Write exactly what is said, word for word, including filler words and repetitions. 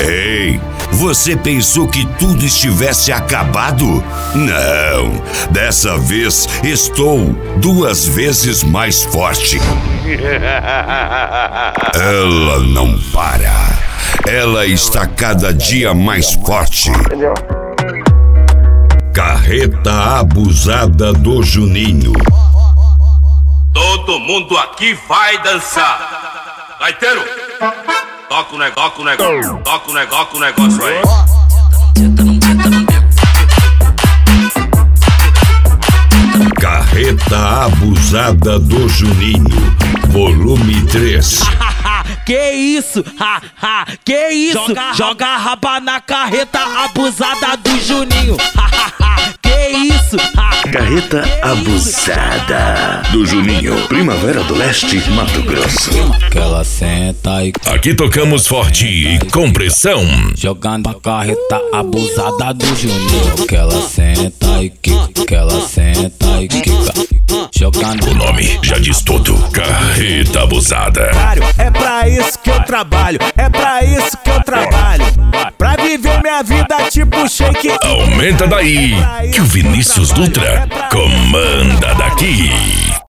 Ei, você pensou que tudo estivesse acabado? Não, dessa vez estou duas vezes mais forte. Ela não para. Ela está cada dia mais forte. Carreta abusada do Juninho. Todo mundo aqui vai dançar. Gaiteiro, toca o negócio, toca o negócio, toca o negócio, o negócio aí. Carreta abusada do Juninho, volume três. Que isso, ha, ha, que isso, joga, joga a raba na carreta abusada do Juninho, ha, ha, ha, que isso, ha. Carreta abusada do Juninho, Primavera do Leste, Mato Grosso. Que ela senta e... Aqui tocamos forte e com pressão. Jogando a carreta abusada do Juninho. Que ela senta e quica, que ela senta e quica. Jogando... O nome já diz tudo, carreta abusada. É pra isso que eu trabalho, é pra isso que eu trabalho. Pra viver minha vida tipo shake. Aumenta daí, que o Vinícius Dutra comanda daqui.